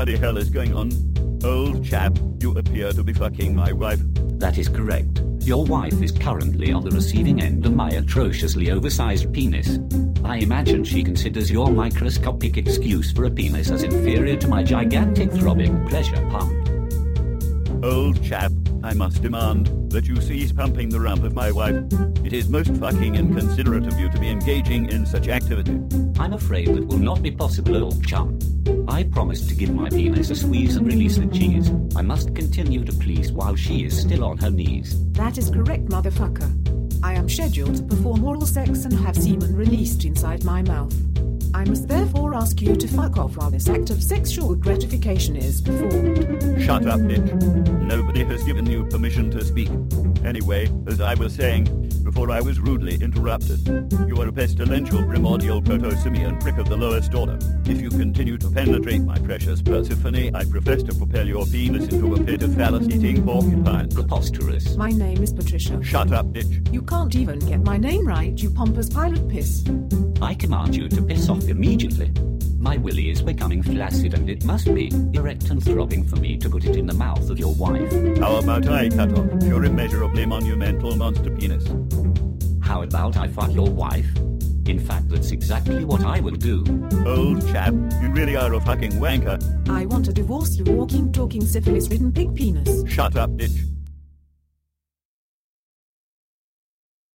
bloody hell is going on? Old chap, you appear to be fucking my wife. That is correct. Your wife is currently on the receiving end of my atrociously oversized penis. I imagine she considers your microscopic excuse for a penis as inferior to my gigantic throbbing pleasure pump. Old chap, I must demand that you cease pumping the rump of my wife. It is most fucking inconsiderate of you to be engaging in such activity. I'm afraid that will not be possible, old chum. I promised to give my penis a squeeze and release the cheese. I must continue to please while she is still on her knees. That is correct, motherfucker. I am scheduled to perform oral sex and have semen released inside my mouth. I must therefore ask you to fuck off while this act of sexual gratification is performed. Shut up, bitch. Nobody has given you permission to speak. Anyway, as I was saying, before I was rudely interrupted, you are a pestilential primordial proto-simian prick of the lowest order. If you continue to penetrate my precious Persephone, I profess to propel your penis into a pit of phallus-eating porcupines. Preposterous. My name is Patricia. Shut up, bitch. You can't even get my name right, you pompous pilot piss. I command you to piss off immediately. My willy is becoming flaccid and it must be erect and throbbing for me to put it in the mouth of your wife. How about I cut off your immeasurably monumental monster penis? How about I fuck your wife? In fact, that's exactly what I will do. Old chap, you really are a fucking wanker. I want to divorce you, walking, talking, syphilis-ridden pig penis. Shut up, bitch.